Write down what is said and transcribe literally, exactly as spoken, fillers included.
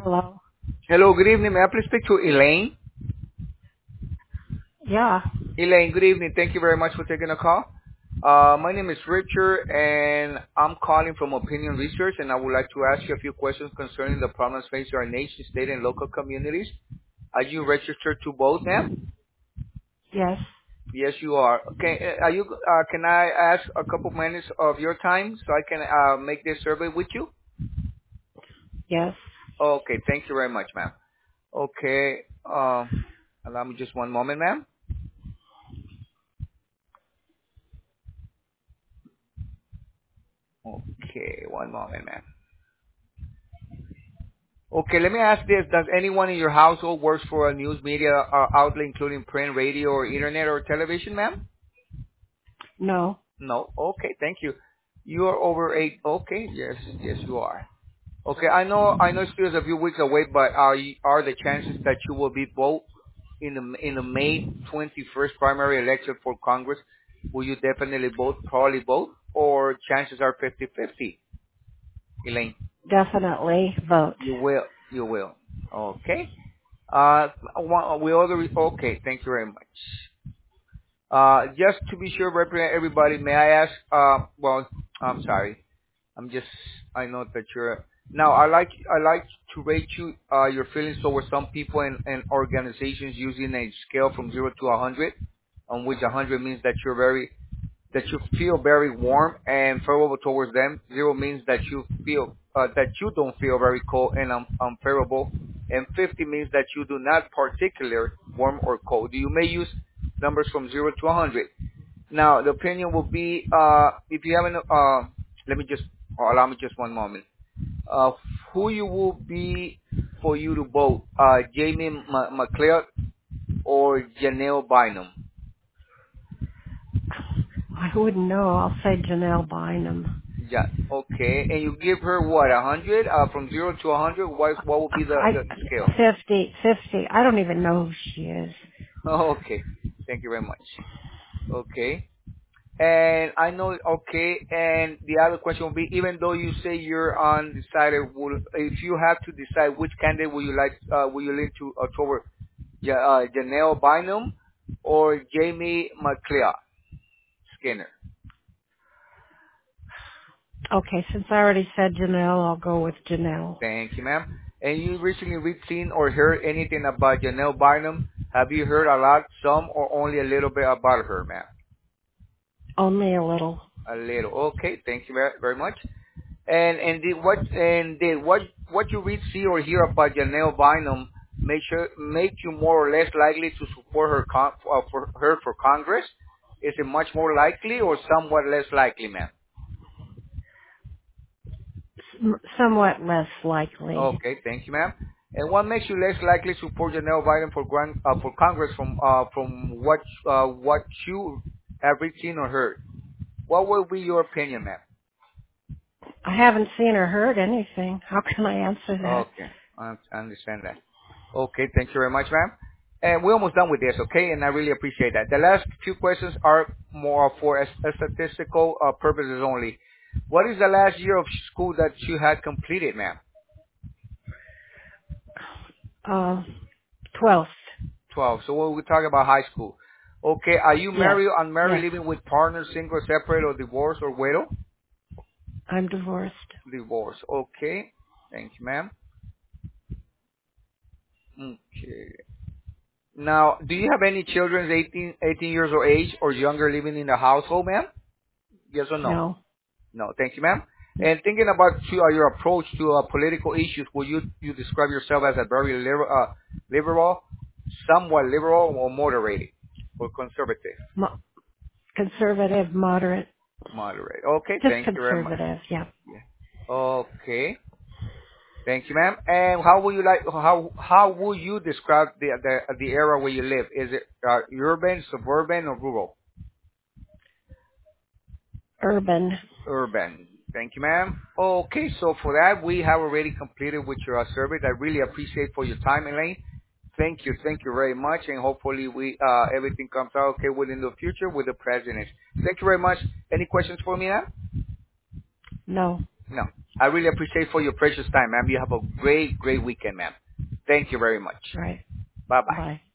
Hello? Hello, good evening. May I please speak to Elaine? Yeah. Elaine, good evening. Thank you very much for taking the call. Uh, my name is Richard, and I'm calling from Opinion Research, and I would like to ask you a few questions concerning the problems facing our nation, state, and local communities. Are you registered to vote, ma'am? Yes. Yes, you are. Okay. uh, Are you? Uh, can I ask a couple minutes of your time so I can uh, make this survey with you? Yes. Okay. Thank you very much, ma'am. Okay. Um, allow me just one moment, ma'am. Okay, one moment, ma'am. Okay, let me ask this. Does anyone in your household works for a news media uh, outlet, including print, radio, or internet or television, ma'am? No. No. Okay, thank you. You are over eight. Okay, yes, yes, you are. Okay, I know, I know it's still a few weeks away, but are you, are the chances that you will be vote in the in the May twenty-first primary election for Congress? Will you definitely vote, probably vote, or chances are fifty-fifty, Elaine? Definitely vote. You will, you will. Okay. Uh, one- we already, okay, thank you very much. Uh, just to be sure, represent everybody, may I ask, uh, well, I'm sorry. I'm just, I know that you're, now I like, I like to rate you, uh, your feelings towards some people and, and organizations using a scale from zero to a hundred, on which a hundred means that you're very that you feel very warm and favorable towards them. Zero means that you feel uh, that you don't feel very cold and um, unfavorable. And fifty means that you do not particularly warm or cold. You may use numbers from zero to one hundred. Now, the opinion will be, uh, if you haven't, uh, let me just, oh, allow me just one moment. Uh, who you will be for you to vote, uh, Jamie M- McLeod or Janelle Bynum? I wouldn't know. I'll say Janelle Bynum. Yeah. Okay. And you give her what, a hundred? Uh, from zero to a hundred? What what would be the, I the the scale? fifty, fifty. I don't even know who she is. Oh, okay. Thank you very much. Okay. And I know. Okay. And the other question will be, even though you say you're undecided, will if you have to decide which candidate will you like, uh, will you lean to uh, toward Ja- uh, Janelle Bynum or Jamie McLeod Skinner? Okay, since I already said Janelle, I'll go with Janelle. Thank you, ma'am. And you recently read, seen, or heard anything about Janelle Bynum? Have you heard a lot, some, or only a little bit about her, ma'am? Only a little. A little. Okay. Thank you very, very much. And and did what and did what what you read, see, or hear about Janelle Bynum make sure make you more or less likely to support her con, uh, for her for Congress? Is it much more likely or somewhat less likely, ma'am? S- somewhat less likely. Okay, thank you, ma'am. And what makes you less likely to support Janelle Biden for grand, uh, for Congress from uh, from what uh, what you have seen or heard? What will be your opinion, ma'am? I haven't seen or heard anything. How can I answer that? Okay, I I understand that. Okay, thank you very much, ma'am. And we're almost done with this, okay? And I really appreciate that. The last few questions are more for as- a statistical uh, purposes only. What is the last year of school that you had completed, ma'am? Uh, twelfth. twelve. So we're talking about high school. Okay, are you Yes. married, unmarried, Yes. living with partners, single, separate, or divorced, or widow? I'm divorced. Divorced. Okay. Thank you, ma'am. Okay. Now, do you have any children eighteen, eighteen years of age or younger living in the household, ma'am? Yes or no? No. No. Thank you, ma'am. And thinking about to, uh, your approach to uh, political issues, will you you describe yourself as a very liberal, uh, liberal, somewhat liberal, or moderated, or conservative? Mo- conservative, moderate. Moderate. Okay. Just Thank you very much. conservative. Yeah. Yeah. Okay. Thank you, ma'am. And how would you like? How how would you describe the the the area where you live? Is it uh, urban, suburban, or rural? Urban. Urban. Thank you, ma'am. Okay, so for that we have already completed with your uh, survey. I really appreciate for your time, Elaine. Thank you, thank you very much, and hopefully we uh everything comes out okay within the future with the president. Thank you very much. Any questions for me, ma'am? No. No, I really appreciate for your precious time, ma'am. You have a great, great weekend, ma'am. Thank you very much. Right. Bye bye. Bye.